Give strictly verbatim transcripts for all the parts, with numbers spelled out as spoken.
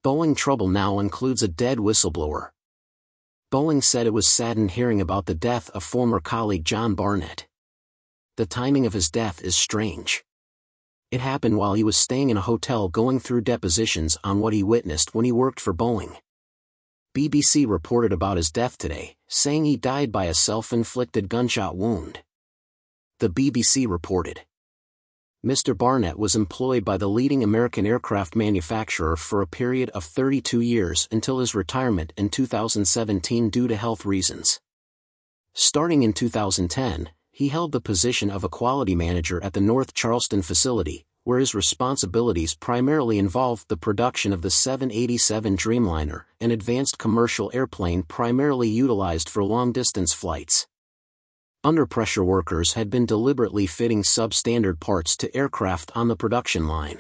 Boeing trouble now includes a dead whistleblower. Boeing said it was saddened hearing about the death of former colleague John Barnett. The timing of his death is strange. It happened while he was staying in a hotel going through depositions on what he witnessed when he worked for Boeing. B B C reported about his death today, saying he died by a self-inflicted gunshot wound. The B B C reported, Mister Barnett was employed by the leading American aircraft manufacturer for a period of thirty-two years until his retirement in two thousand seventeen due to health reasons. Starting in two thousand ten, he held the position of a quality manager at the North Charleston facility, where his responsibilities primarily involved the production of the seven eighty-seven Dreamliner, an advanced commercial airplane primarily utilized for long-distance flights. Under-pressure workers had been deliberately fitting substandard parts to aircraft on the production line.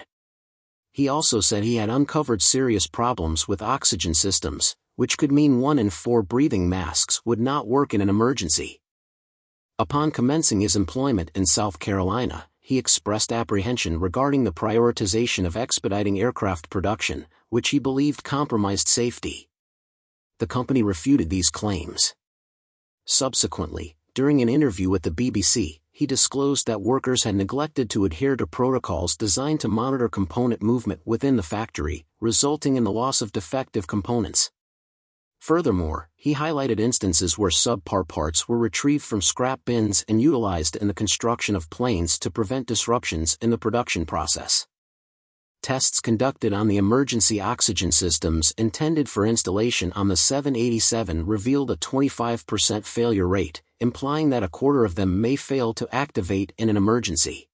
He also said he had uncovered serious problems with oxygen systems, which could mean one in four breathing masks would not work in an emergency. Upon commencing his employment in South Carolina, he expressed apprehension regarding the prioritization of expediting aircraft production, which he believed compromised safety. The company refuted these claims. Subsequently, during an interview with the B B C, he disclosed that workers had neglected to adhere to protocols designed to monitor component movement within the factory, resulting in the loss of defective components. Furthermore, he highlighted instances where subpar parts were retrieved from scrap bins and utilized in the construction of planes to prevent disruptions in the production process. Tests conducted on the emergency oxygen systems intended for installation on the seven eighty-seven revealed a twenty-five percent failure rate, implying that a quarter of them may fail to activate in an emergency.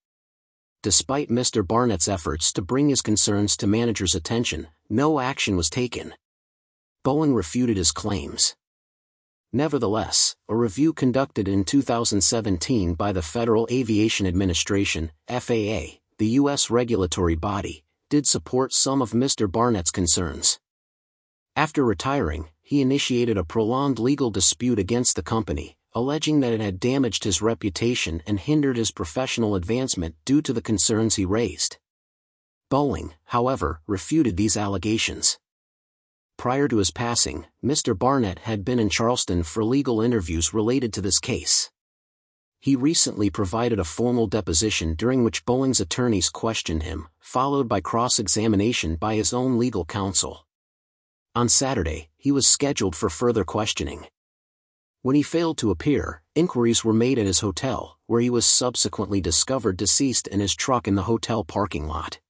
Despite Mister Barnett's efforts to bring his concerns to managers' attention, no action was taken. Boeing refuted his claims. Nevertheless, a review conducted in two thousand seventeen by the Federal Aviation Administration, F A A, the U S regulatory body, did support some of Mister Barnett's concerns. After retiring, he initiated a prolonged legal dispute against the company, alleging that it had damaged his reputation and hindered his professional advancement due to the concerns he raised. Boeing, however, refuted these allegations. Prior to his passing, Mister Barnett had been in Charleston for legal interviews related to this case. He recently provided a formal deposition during which Boeing's attorneys questioned him, followed by cross-examination by his own legal counsel. On Saturday, he was scheduled for further questioning. When he failed to appear, inquiries were made at his hotel, where he was subsequently discovered deceased in his truck in the hotel parking lot.